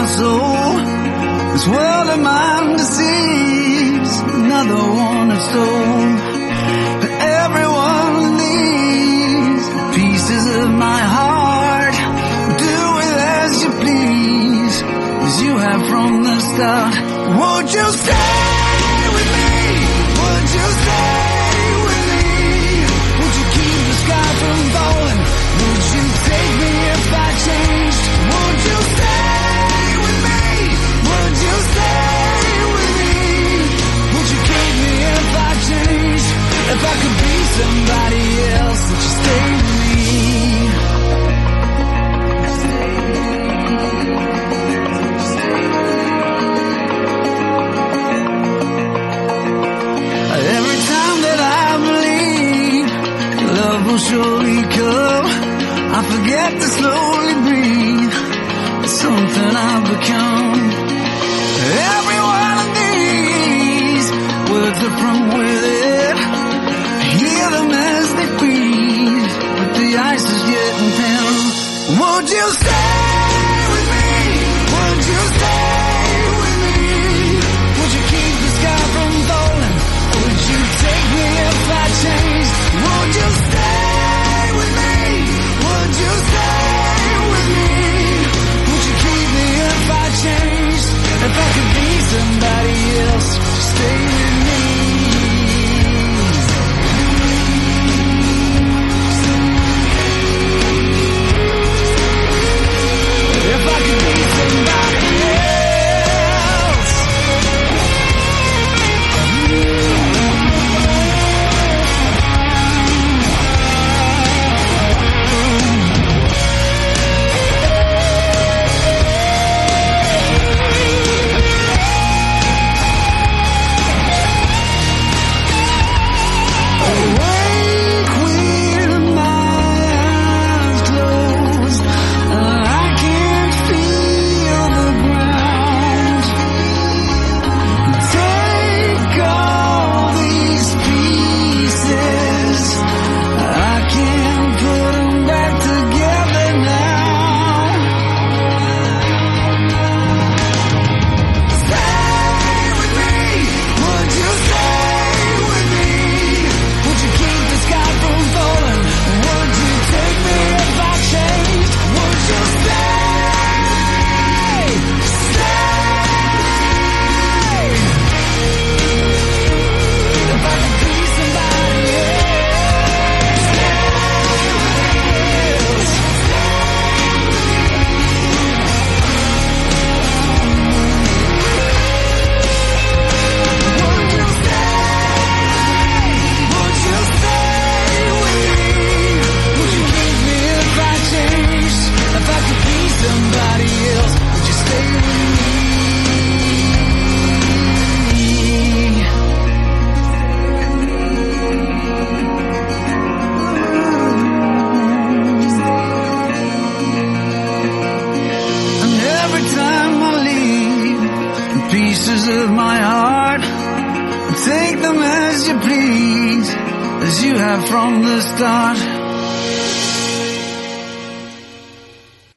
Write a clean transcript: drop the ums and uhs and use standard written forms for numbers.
soul. This world of mine deceives, another one of stone. But everyone needs pieces of my heart. Do with as you please, as you have from the start. Won't you stay with me? Would you stay with me? Would you keep the sky from falling? Would you take me if I changed? Would you stay with me? Would you stay with me? Would you keep me if I changed? If I could be somebody else, would you stay with me? Every time that I believe love will surely come, I forget to slowly breathe. It's something I've become. Every one of these words are from within. Hear them as they breathe, but the ice is getting thin. Would you stay with me? Would you stay with me? Would you keep the sky from falling? Would you take me if I changed? Would you stay with me? Would you stay with me? Would you keep me if I changed? If I could be somebody else, would you stay with me? If I could be somebody else. Awake with my eyes closed, I can't feel the ground. Take all these pieces, I can't put them back together now. Stay with me, would you stay with me? Would you keep the sky from falling? Would you take me if I changed? Would you stay? Stay. If I could be somebody else. Would you stay? Would you stay with me? Would you keep me if I changed? If I could be somebody else, would you stay with me? And every time I leave pieces of my heart, take them as you please, as you have from the start.